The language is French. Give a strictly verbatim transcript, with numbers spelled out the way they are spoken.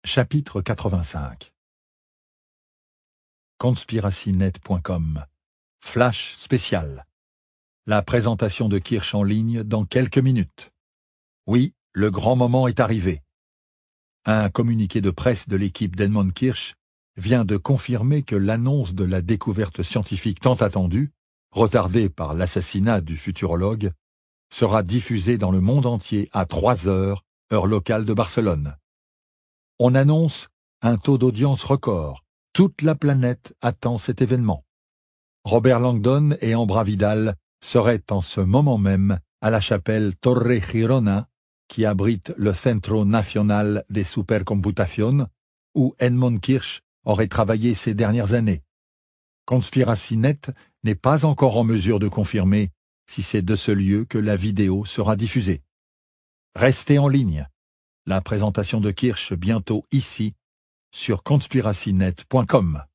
Chapitre quatre-vingt-cinq. conspiracynet point com. Flash spécial. La présentation de Kirsch en ligne dans quelques minutes. Oui, le grand moment est arrivé. Un communiqué de presse de l'équipe d'Edmund Kirsch vient de confirmer que l'annonce de la découverte scientifique tant attendue, retardée par l'assassinat du futurologue, sera diffusée dans le monde entier à trois heures, heure locale de Barcelone. On annonce un taux d'audience record. Toute la planète attend cet événement. Robert Langdon et Ambra Vidal seraient en ce moment même à la chapelle Torre Girona, qui abrite le Centro Nacional de Supercomputación, où Edmund Kirsch aurait travaillé ces dernières années. Conspiracynet n'est pas encore en mesure de confirmer si c'est de ce lieu que la vidéo sera diffusée. Restez en ligne. La présentation de Kirsch bientôt ici, sur conspiracynet point com.